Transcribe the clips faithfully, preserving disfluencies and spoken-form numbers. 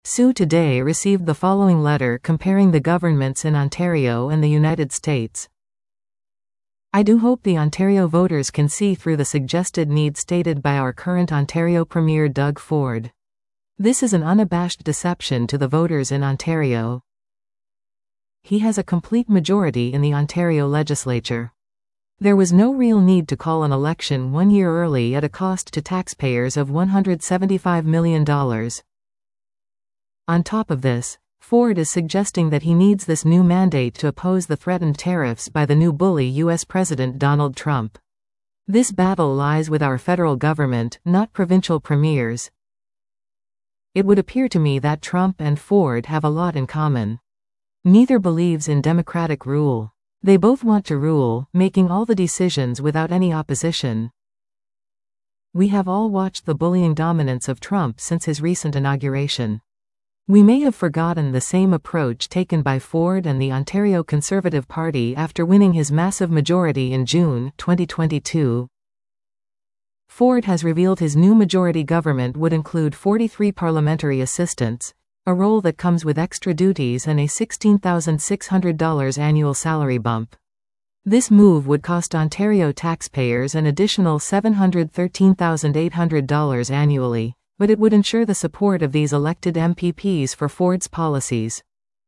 Sue today received the following letter comparing the governments in Ontario and the United States. I do hope the Ontario voters can see through the suggested need stated by our current Ontario Premier Doug Ford. This is an unabashed deception to the voters in Ontario. He has a complete majority in the Ontario legislature. There was no real need to call an election one year early at a cost to taxpayers of one hundred seventy-five million dollars. On top of this, Ford is suggesting that he needs this new mandate to oppose the threatened tariffs by the new bully U S President Donald Trump. This battle lies with our federal government, not provincial premiers. It would appear to me that Trump and Ford have a lot in common. Neither believes in democratic rule. They both want to rule, making all the decisions without any opposition. We have all watched the bullying dominance of Trump since his recent inauguration. We may have forgotten the same approach taken by Ford and the Ontario Conservative Party after winning his massive majority in June twenty twenty-two. Ford has revealed his new majority government would include forty-three parliamentary assistants, a role that comes with extra duties and a sixteen thousand six hundred dollars annual salary bump. This move would cost Ontario taxpayers an additional seven hundred thirteen thousand eight hundred dollars annually, but it would ensure the support of these elected M P Ps for Ford's policies.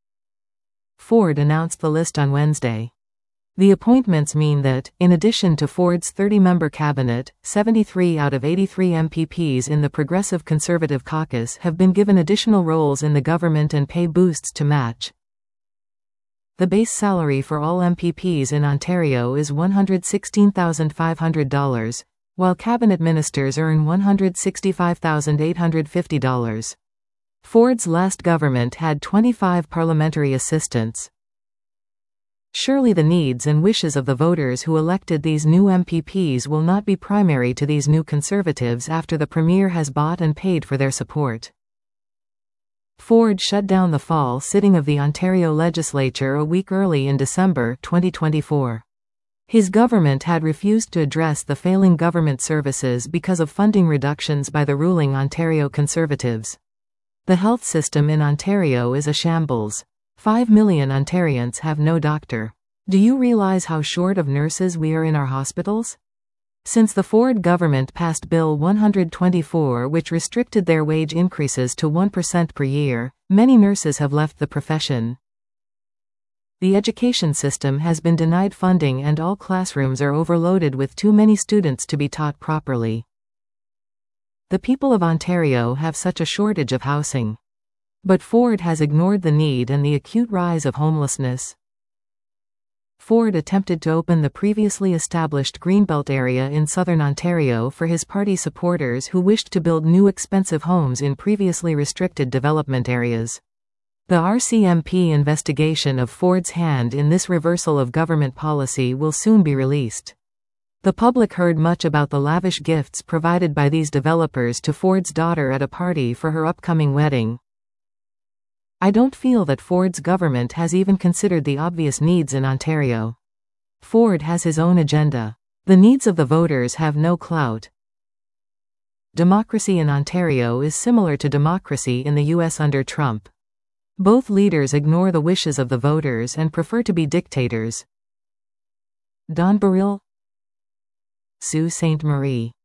Ford announced the list on Wednesday. The appointments mean that, in addition to Ford's thirty-member cabinet, seventy-three out of eighty-three M P Ps in the Progressive Conservative Caucus have been given additional roles in the government and pay boosts to match. The base salary for all M P Ps in Ontario is one hundred sixteen thousand five hundred dollars, while cabinet ministers earn one hundred sixty-five thousand eight hundred fifty dollars. Ford's last government had twenty-five parliamentary assistants. Surely the needs and wishes of the voters who elected these new M P Ps will not be primary to these new Conservatives after the Premier has bought and paid for their support. Ford shut down the fall sitting of the Ontario legislature a week early in December twenty twenty-four. His government had refused to address the failing government services because of funding reductions by the ruling Ontario Conservatives. The health system in Ontario is a shambles. Five million Ontarians have no doctor. Do you realize how short of nurses we are in our hospitals? Since the Ford government passed Bill one hundred twenty-four, which restricted their wage increases to one percent per year, many nurses have left the profession. The education system has been denied funding and all classrooms are overloaded with too many students to be taught properly. The people of Ontario have such a shortage of housing. But Ford has ignored the need and the acute rise of homelessness. Ford attempted to open the previously established Greenbelt area in southern Ontario for his party supporters who wished to build new expensive homes in previously restricted development areas. The R C M P investigation of Ford's hand in this reversal of government policy will soon be released. The public heard much about the lavish gifts provided by these developers to Ford's daughter at a party for her upcoming wedding. I don't feel that Ford's government has even considered the obvious needs in Ontario. Ford has his own agenda. The needs of the voters have no clout. Democracy in Ontario is similar to democracy in the U S under Trump. Both leaders ignore the wishes of the voters and prefer to be dictators. Don Baril, Sault Ste. Marie.